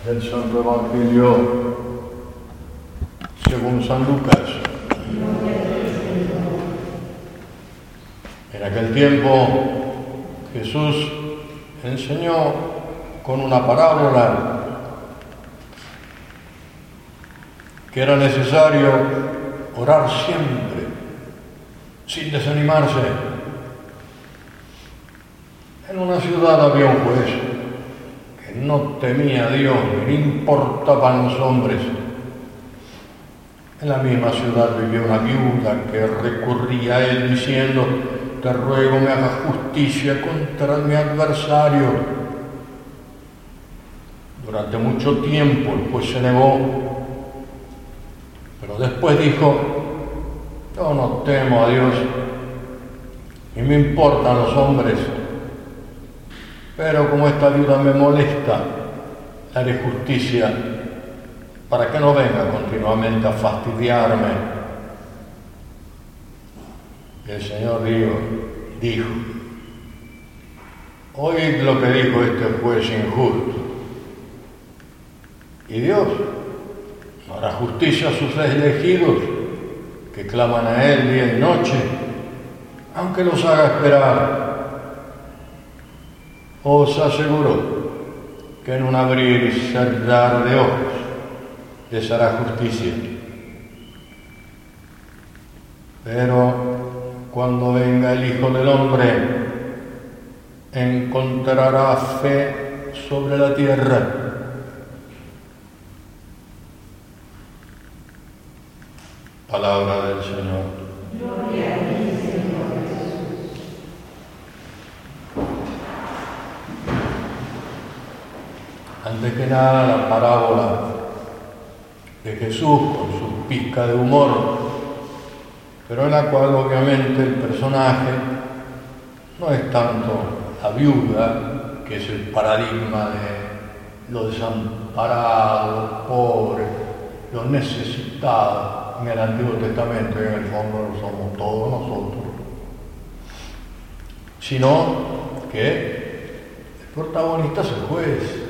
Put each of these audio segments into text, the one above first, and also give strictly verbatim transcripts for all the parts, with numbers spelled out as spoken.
Del Santo Evangelio según San Lucas. En aquel tiempo Jesús enseñó con una parábola que era necesario orar siempre, sin desanimarse. En una ciudad había un juez que no temía a Dios, ni le importaban los hombres. En la misma ciudad vivía una viuda que recurría a él diciendo: te ruego me hagas justicia contra mi adversario. Durante mucho tiempo el juez se negó, pero después dijo: yo no temo a Dios, ni me importan los hombres, pero como esta viuda me molesta, le haré justicia para que no venga continuamente a fastidiarme. El Señor dijo, dijo, oíd lo que dijo este juez injusto. Y Dios no hará justicia a sus elegidos que claman a Él día y noche, aunque los haga esperar. Os aseguro que en un abrir y cerrar de ojos les hará justicia. Pero cuando venga el Hijo del Hombre, encontrará fe sobre la tierra. Palabra del Señor. Gloria a ti, Señor Jesús. Antes que nada, la parábola de Jesús con su pizca de humor, pero en la cual obviamente el personaje no es tanto la viuda, que es el paradigma de los desamparados, los pobres, los necesitados en el Antiguo Testamento, y en el fondo lo somos todos nosotros, sino que el protagonista es el juez.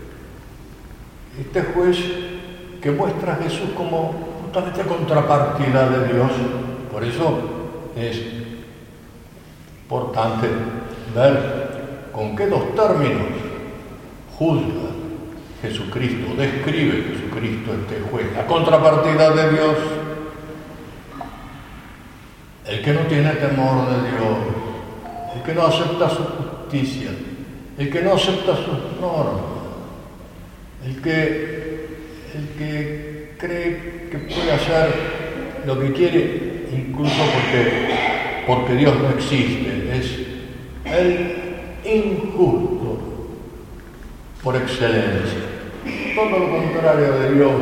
Este juez que muestra a Jesús como justamente contrapartida de Dios. Por eso es importante ver con qué dos términos juzga Jesucristo, describe Jesucristo este juez. La contrapartida de Dios, el que no tiene temor de Dios, el que no acepta su justicia, el que no acepta sus normas, el que, el que cree que puede hacer lo que quiere, incluso porque, porque Dios no existe, es el injusto por excelencia. Todo lo contrario de Dios,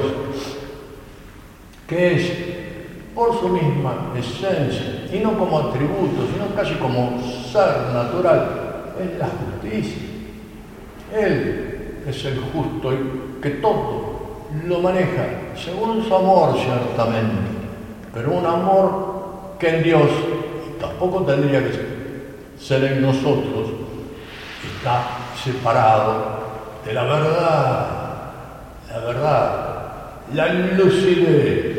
que es por su misma esencia, y no como atributo, sino casi como ser natural, es la justicia. Él es el justo y que todo lo maneja según su amor, ciertamente, pero un amor que en Dios, y tampoco tendría que ser en nosotros, está separado de la verdad, la verdad, la lucidez,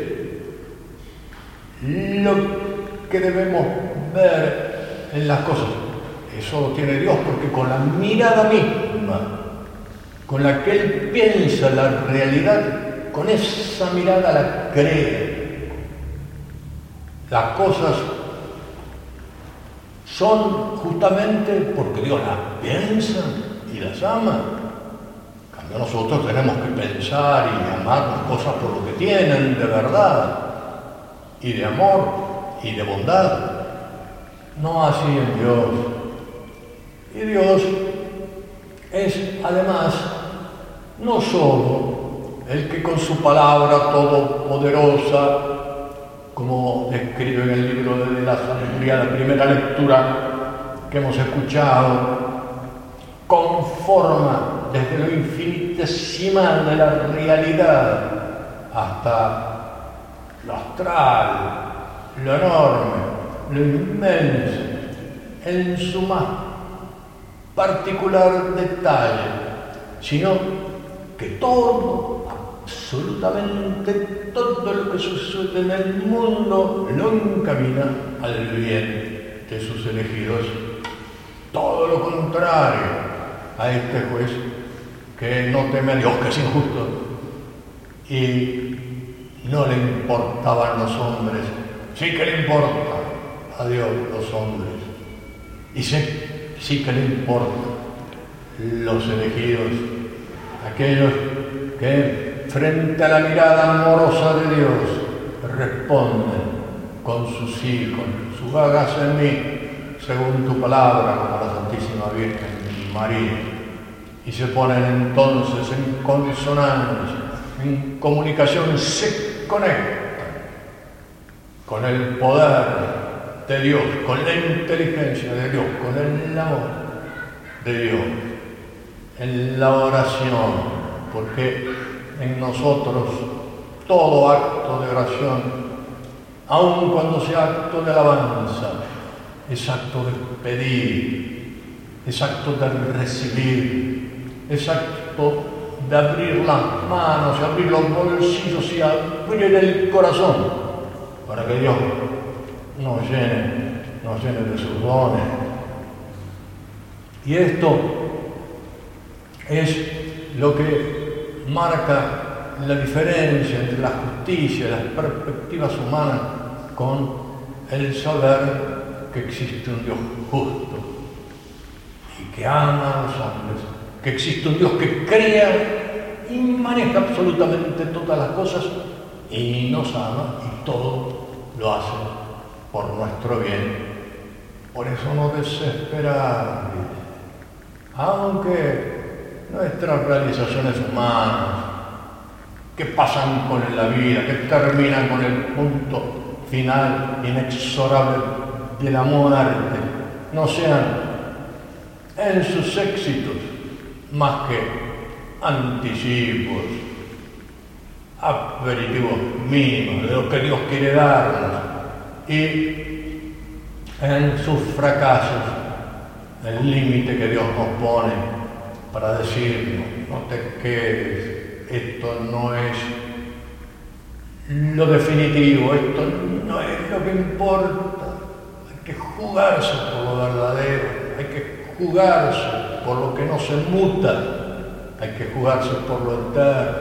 lo que debemos ver en las cosas. Eso lo tiene Dios, porque con la mirada misma con la que Él piensa la realidad, con esa mirada la cree. Las cosas son justamente porque Dios las piensa y las ama. En cambio, nosotros tenemos que pensar y amar las cosas por lo que tienen de verdad, y de amor, y de bondad. No así en Dios. Y Dios es, además, no solo el que con su palabra todopoderosa, como describe en el libro de la sabiduría, la primera lectura que hemos escuchado, conforma desde lo infinitesimal de la realidad hasta lo astral, lo enorme, lo inmenso, en su más particular detalle, sino que todo, absolutamente todo lo que sucede en el mundo lo encamina al bien de sus elegidos. Todo lo contrario a este juez que no teme a Dios, que es injusto, y no le importaban los hombres. Sí que le importa a Dios los hombres, y sí, sí que le importa los elegidos, aquellos que frente a la mirada amorosa de Dios responden con su sí, con su hágase en mí según tu palabra, como la Santísima Virgen María, y se ponen entonces en consonancia, en comunicación, se conectan con el poder de Dios, con la inteligencia de Dios, con el amor de Dios, en la oración, porque en nosotros todo acto de oración, aun cuando sea acto de alabanza, es acto de pedir, es acto de recibir, es acto de abrir las manos, abrir los bolsillos y abrir el corazón para que Dios nos llene, nos llene de sus dones. Y esto es lo que marca la diferencia entre la justicia y las perspectivas humanas con el saber que existe un Dios justo y que ama a los hombres, que existe un Dios que crea y maneja absolutamente todas las cosas y nos ama y todo lo hace por nuestro bien. Por eso no desesperar, aunque nuestras realizaciones humanas que pasan con la vida, que terminan con el punto final inexorable de la muerte, no sean en sus éxitos más que anticipos, aperitivos mínimos de lo que Dios quiere darnos, y en sus fracasos el límite que Dios nos pone para decirnos: no te quedes, esto no es lo definitivo, esto no es lo que importa. Hay que jugarse por lo verdadero, hay que jugarse por lo que no se muta, hay que jugarse por lo eterno.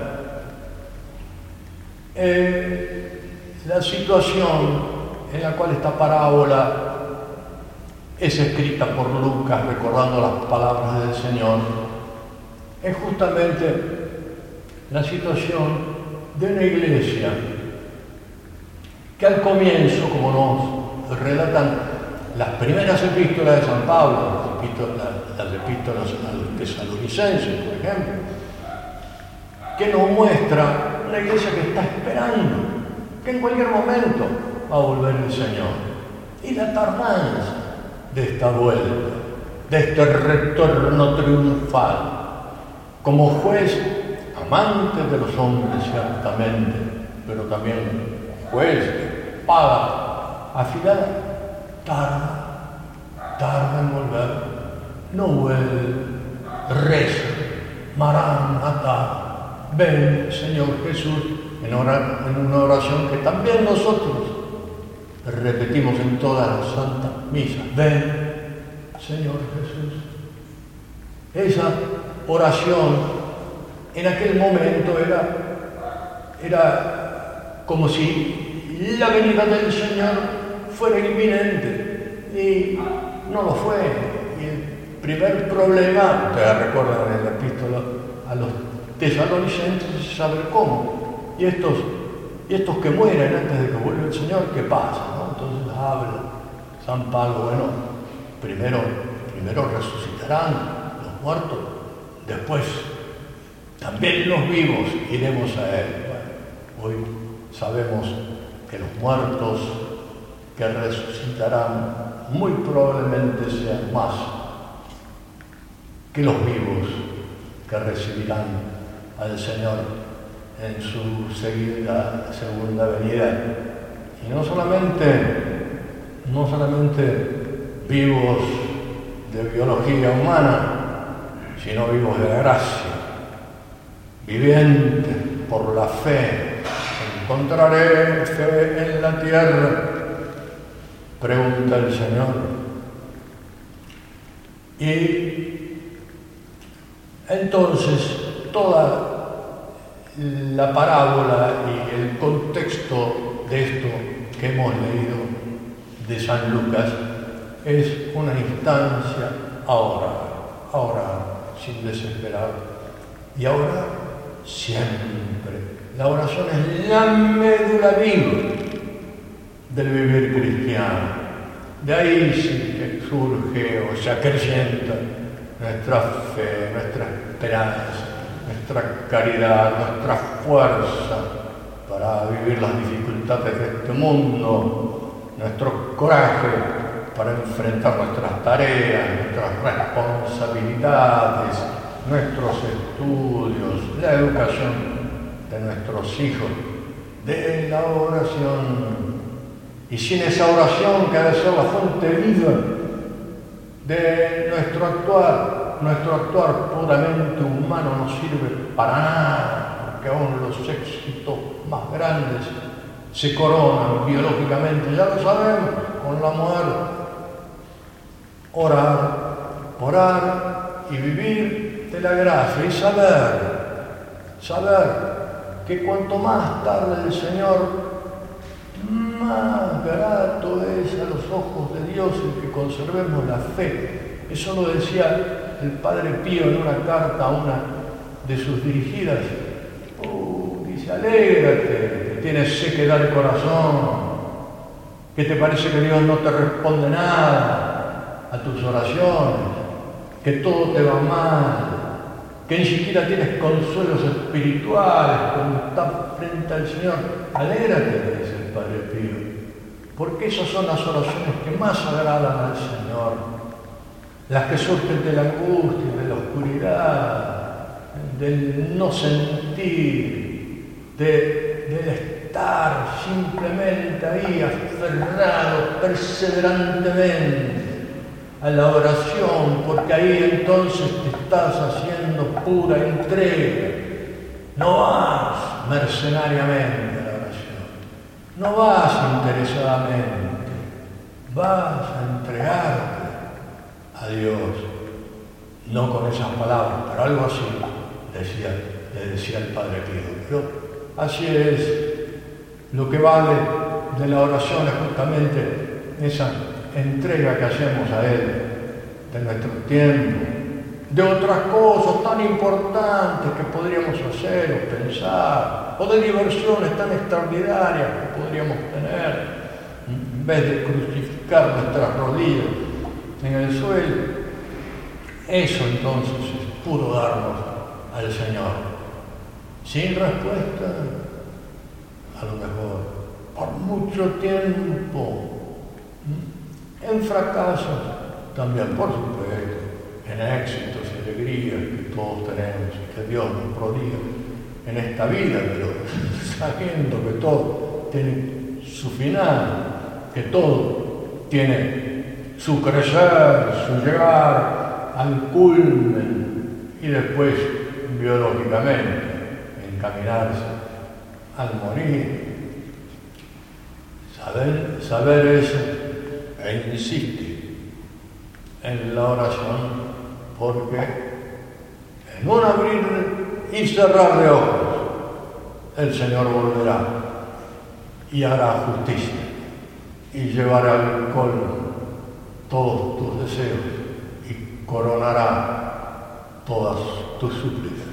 Eh, la situación en la cual esta parábola es escrita por Lucas, recordando las palabras del Señor, es justamente la situación de una iglesia que al comienzo, como nos relatan las primeras epístolas de San Pablo, las epístolas, las epístolas a los tesalonicenses, por ejemplo, que nos muestra una iglesia que está esperando, que en cualquier momento va a volver el Señor. Y la tardanza de esta vuelta, de este retorno triunfal, como juez amante de los hombres ciertamente, pero también juez que paga, al final tarda, tarda en volver, no vuelve, reza, Maranatha, ven Señor Jesús, en, ora, en una oración que también nosotros repetimos en todas las santas misas: ven Señor Jesús. Esa oración en aquel momento era, era como si la venida del Señor fuera inminente, y no lo fue. Y el primer problema, ustedes recuerdan en la epístola a los tesalonicenses, es saber cómo. Y estos, y estos que mueren antes de que vuelva el Señor, ¿qué pasa? ¿No? Entonces habla San Pablo: bueno, primero, primero resucitarán los muertos, después también los vivos iremos a Él. Bueno, hoy sabemos que los muertos que resucitarán muy probablemente sean más que los vivos que recibirán al Señor en su segunda, segunda venida. Y no solamente, no solamente vivos de biología humana, sino vivos de gracia, vivientes por la fe. ¿Encontraré fe en la tierra?, pregunta el Señor. Y entonces toda la parábola y el contexto de esto que hemos leído de San Lucas es una instancia a orar, a orar sin desesperar y a orar siempre. La oración es la médula viva del vivir cristiano. De ahí sí que surge o se acrecienta nuestra fe, nuestra esperanza, nuestra caridad, nuestra fuerza para vivir las dificultades de este mundo, nuestro coraje para enfrentar nuestras tareas, nuestras responsabilidades, nuestros estudios, la educación de nuestros hijos, de la oración. Y sin esa oración, que ha de ser la fuente viva de nuestro actuar, nuestro actuar puramente humano no sirve para nada, porque aún los éxitos más grandes se coronan biológicamente, ya lo sabemos, con la muerte. Orar, orar y vivir de la gracia y saber, saber que cuanto más tarde el Señor, más grato es a los ojos de Dios el que conservemos la fe. Eso lo decía el Padre Pío en una carta a una de sus dirigidas. Oh, dice, alégrate, que tienes sequedad de corazón, que te parece que Dios no te responde nada a tus oraciones, que todo te va mal, que ni siquiera tienes consuelos espirituales cuando estás frente al Señor. Alégrate, dice el Padre Pío, porque esas son las oraciones que más agradan al Señor, las que surgen de la angustia, de la oscuridad, del no sentir, de, del estar simplemente ahí aferrado perseverantemente a la oración, porque ahí entonces te estás haciendo pura entrega. No vas mercenariamente a la oración, no vas interesadamente, vas a entregarte a Dios, no con esas palabras, pero algo así decía, le decía el Padre Pío. Pero así es, lo que vale de la oración es justamente esa entrega que hacemos a Él, de nuestro tiempo, de otras cosas tan importantes que podríamos hacer o pensar, o de diversiones tan extraordinarias que podríamos tener, en vez de crucificar nuestras rodillas en el suelo. Eso entonces es puro darnos al Señor, sin respuesta, a lo mejor, por mucho tiempo, en fracasos, también por supuesto, en éxitos y alegrías que todos tenemos, que Dios nos prodiga en esta vida, pero sabiendo que todo tiene su final, que todo tiene su crecer, su llegar al culmen y después biológicamente encaminarse al morir. Saber, saber eso e insistir en la oración, porque en un abrir y cerrar de ojos el Señor volverá y hará justicia y llevará al colmo todos tus deseos y coronará todas tus súplicas.